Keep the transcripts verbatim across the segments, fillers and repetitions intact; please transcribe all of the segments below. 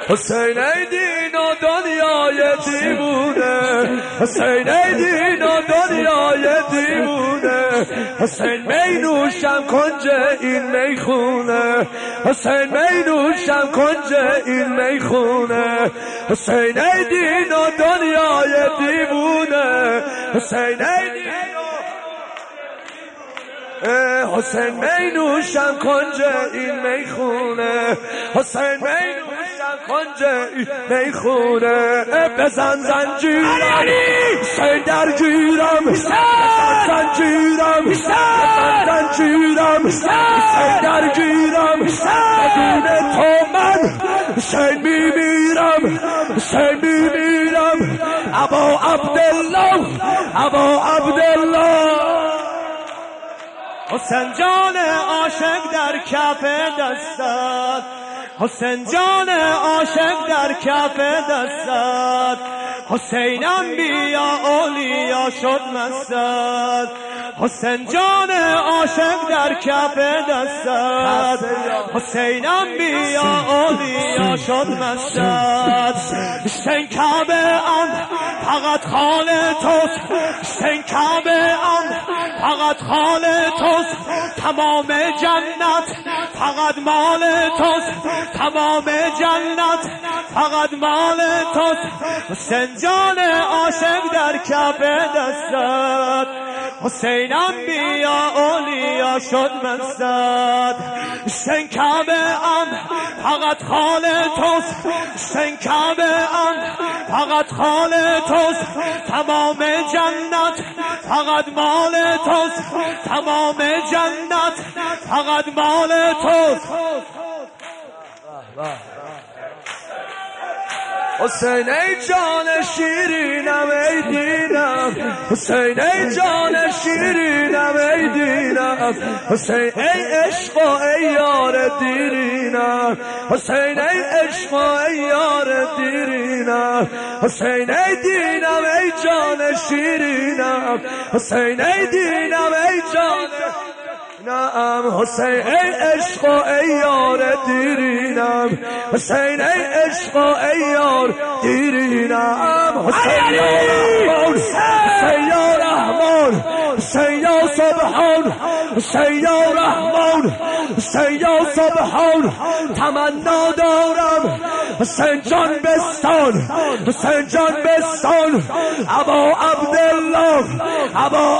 حسین ای دین و دنیای دیوونه، حسین ای دین و دنیای دیوونه، حسین می نوشم کنج این میخونه، حسین می نوشم کنج این میخونه، حسین ای دین و دنیای دیوونه، حسین ای دین حسین می نوشم کنج این میخونه، حسین می نوشم کنج این میخونه. بزن زنجیرم حسین درگیرم، بزن زنجیرم بزن زنجیرم حسین درگیرم، بدون تو من حسین میمیرم، حسین میمیرم. ابا عبدالله ابا عبدالله. حسین جان عاشق در کف دستت، حسین جان عاشق در کف دستت، حسین انبیا اولیا شد مستت، حسین جان عاشق در کف دستت، حسین انبیا اولیا شد مستت. حسین کعبه ام فقط خال توست، حسین کعبه ام فقط خال توست، تمام جنت فقط مال توست، تمام جنت فقط مال توست. حسین جان عاشق در کف دستت، حسین انبیا اولیا شد مستت. حسین کعبه ام فقط خال توست، حسین کعبه ام فقط خال توست، تمام جنت فقط مال توست، تمام جنت فقط مال توست. حسین ای جان شیرینم ای دینم، حسین ای جان شیرینم ای دینم، حسین ای عشق و ای یار دیرینم، حسین ای عشق و ای یار دیرینم، حسین ای دینم ای جان شیرینم، حسین ای دینم ای جان نعم، حسین ای عشق و ای یار دیرینم، حسین ای عشق و ای یار دیرینم. حسین یا رحمان حسین یا رحمان حسین یا سبحان حسین یا رحمان حسین یا سبحان. تمنا دارم حسین جان بستان، حسین جان بستان. ابا عبدالله ابا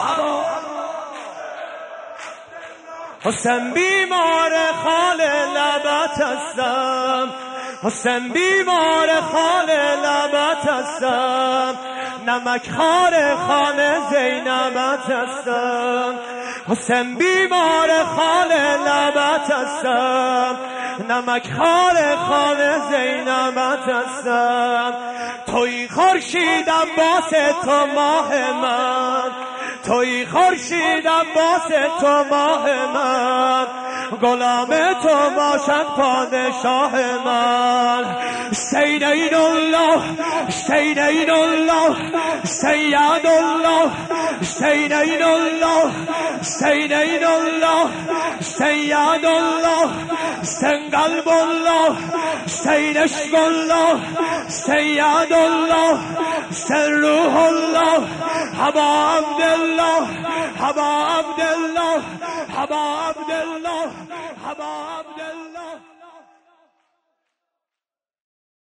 حسین بیمار خال لبت هستم، حسین بیمار خال لبت هستم، نمک خار خانه زینبت هستم، حسین بیمار خال لبت هستم، نمک خار خانه زینبت هستم. توی خورشید عباس تو ماه من، توی خورشید عباس تو ماه من، غلام تو باشد پادشاه من. حسین عین الله حسین عین الله سید الله حسین عین الله حسین عین الله سید الله حسین قلب الله حسین عشق الله سید الله حسین روح الله ابا عبدالله ابا عبدالله ابا عبدالله ابا عبدالله.